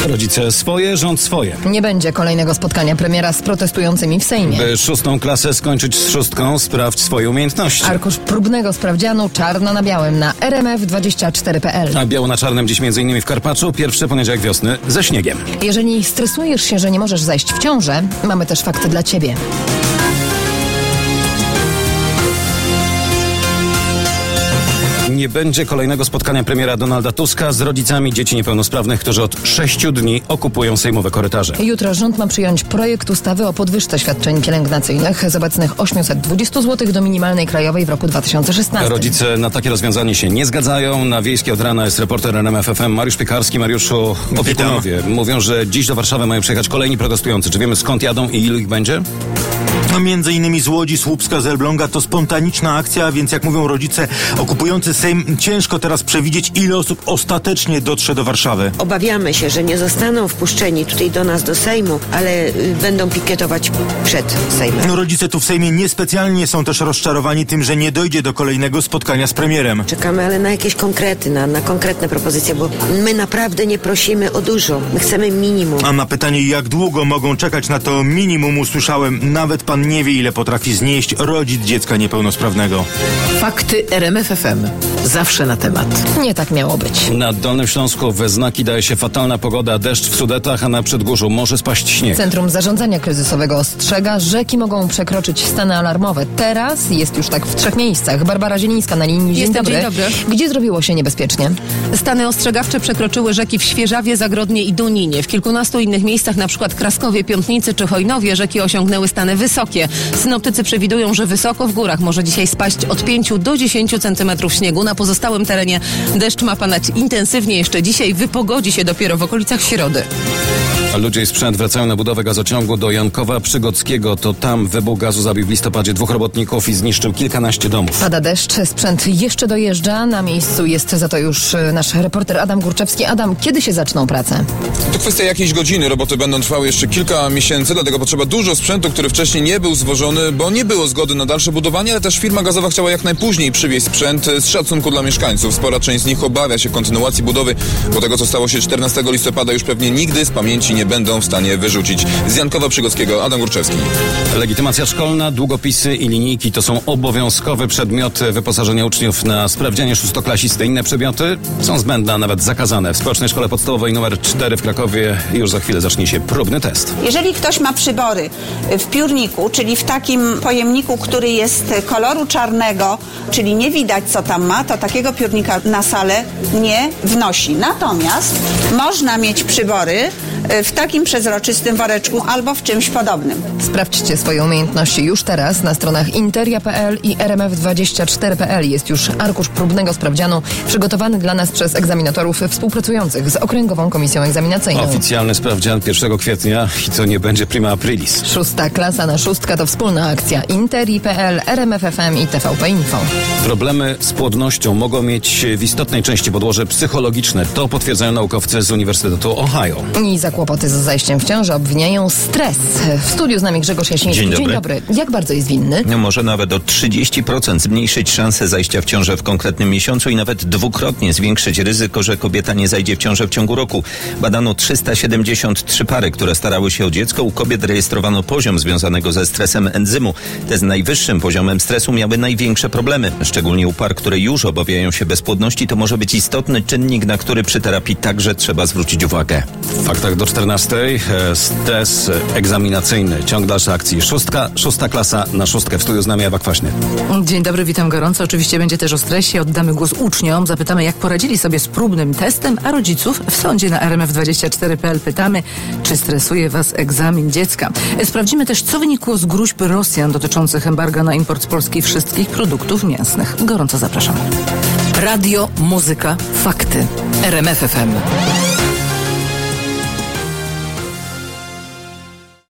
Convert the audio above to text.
Rodzice swoje, rząd swoje. Nie będzie kolejnego spotkania premiera z protestującymi w Sejmie. By 6. klasę skończyć z 6, sprawdź swoje umiejętności. Arkusz próbnego sprawdzianu czarno na białym na rmf24.pl. A biało na czarnym dziś m.in. w Karpaczu, pierwszy poniedziałek wiosny ze śniegiem. Jeżeli stresujesz się, że nie możesz zajść w ciążę, mamy też fakty dla Ciebie. Nie będzie kolejnego spotkania premiera Donalda Tuska z rodzicami dzieci niepełnosprawnych, którzy od 6 dni okupują sejmowe korytarze. Jutro rząd ma przyjąć projekt ustawy o podwyżce świadczeń pielęgnacyjnych z obecnych 820 zł do minimalnej krajowej w roku 2016. Rodzice na takie rozwiązanie się nie zgadzają. Na Wiejskiej od rana jest reporter RMF FM Mariusz Piekarski. Mariuszu, opiekunowie mówią, że dziś do Warszawy mają przyjechać kolejni protestujący. Czy wiemy, skąd jadą i ilu ich będzie? No, między innymi z Łodzi, Słupska, z Elbląga. To spontaniczna akcja, więc jak mówią rodzice okupujący Sejm, ciężko teraz przewidzieć, ile osób ostatecznie dotrze do Warszawy. Obawiamy się, że nie zostaną wpuszczeni tutaj do nas, do Sejmu, ale będą pikietować przed Sejmem. No, rodzice tu w Sejmie niespecjalnie są też rozczarowani tym, że nie dojdzie do kolejnego spotkania z premierem. Czekamy, ale na jakieś konkrety, na konkretne propozycje, bo my naprawdę nie prosimy o dużo. My chcemy minimum. A na pytanie, jak długo mogą czekać na to minimum, usłyszałem, nawet pan nie wie, ile potrafi znieść rodzic dziecka niepełnosprawnego. Fakty RMF FM. Zawsze na temat. Nie tak miało być. Na Dolnym Śląsku we znaki daje się fatalna pogoda, deszcz w Sudetach, a na Przedgórzu może spaść śnieg. Centrum Zarządzania Kryzysowego ostrzega, rzeki mogą przekroczyć stany alarmowe. Teraz jest już tak w 3 miejscach. Barbara Zielińska na linii. Dzień dobry. Gdzie zrobiło się niebezpiecznie? Stany ostrzegawcze przekroczyły rzeki w Świeżawie, Zagrodnie i Duninie. W kilkunastu innych miejscach, na przykład Kraskowie, Piątnicy czy Hojnowie, rzeki osiągnęły stany wysokie. Synoptycy przewidują, że wysoko w górach może dzisiaj spaść od 5 do 10 cm śniegu. Na pozostałym terenie deszcz ma padać intensywnie jeszcze dzisiaj. Wypogodzi się dopiero w okolicach środy. Ludzie i sprzęt wracają na budowę gazociągu do Jankowa Przygodzkiego. To tam wybuch gazu zabił w listopadzie 2 robotników i zniszczył kilkanaście domów. Pada deszcz, sprzęt jeszcze dojeżdża. Na miejscu jest za to już nasz reporter Adam Górczewski. Adam, kiedy się zaczną prace? To kwestia jakiejś godziny. Roboty będą trwały jeszcze kilka miesięcy, dlatego potrzeba dużo sprzętu, który wcześniej nie był zwożony, bo nie było zgody na dalsze budowanie, ale też firma gazowa chciała jak najpóźniej przywieźć sprzęt z szacunku dla mieszkańców. Spora część z nich obawia się kontynuacji budowy, bo tego, co stało się 14 listopada, już pewnie nigdy z pamięci nie będą w stanie wyrzucić. Z Jankowa Przygodzkiego, Adam Górczewski. Legitymacja szkolna, długopisy i linijki to są obowiązkowe przedmioty wyposażenia uczniów na sprawdzianie szóstoklasisty. Inne przedmioty są zbędne, a nawet zakazane. W Społecznej Szkole Podstawowej nr 4 w Krakowie już za chwilę zacznie się próbny test. Jeżeli ktoś ma przybory w piórniku, czyli w takim pojemniku, który jest koloru czarnego, czyli nie widać, co tam ma, to takiego piórnika na salę nie wnosi. Natomiast można mieć przybory w takim przezroczystym woreczku albo w czymś podobnym. Sprawdźcie swoje umiejętności już teraz. Na stronach interia.pl i rmf24.pl jest już arkusz próbnego sprawdzianu przygotowany dla nas przez egzaminatorów współpracujących z Okręgową Komisją Egzaminacyjną. Oficjalny sprawdzian 1 kwietnia i to nie będzie prima aprilis. 6. klasa na 6 to wspólna akcja interi.pl, RMF FM i TVP Info. Problemy z płodnością mogą mieć w istotnej części podłoże psychologiczne. To potwierdzają naukowcy z Uniwersytetu Ohio. I za kłopoty z zajściem w ciążę obwiniają stres. W studiu z nami Grzegorz Jasiński. Dzień dobry. Jak bardzo jest winny? Może nawet o 30% zmniejszyć szanse zajścia w ciążę w konkretnym miesiącu i nawet dwukrotnie zwiększyć ryzyko, że kobieta nie zajdzie w ciążę w ciągu roku. Badano 373 pary, które starały się o dziecko. U kobiet rejestrowano poziom związanego ze stresem enzymu. Te z najwyższym poziomem stresu miały największe problemy. Szczególnie u par, które już obawiają się bezpłodności, to może być istotny czynnik, na który przy terapii także trzeba zwrócić uwagę. W faktach do 14. Stres egzaminacyjny. Ciąg dalszy akcji. 6. klasa na 6. W studiu z nami Ewa Kwaśny. Dzień dobry, witam gorąco. Oczywiście będzie też o stresie. Oddamy głos uczniom. Zapytamy, jak poradzili sobie z próbnym testem, a rodziców w sądzie na rmf24.pl pytamy, czy stresuje was egzamin dziecka. Sprawdzimy też, co wynikło z gróźb Rosjan dotyczących embarga na import z Polski wszystkich produktów mięsnych. Gorąco zapraszam. Radio, muzyka, fakty. RMF FM.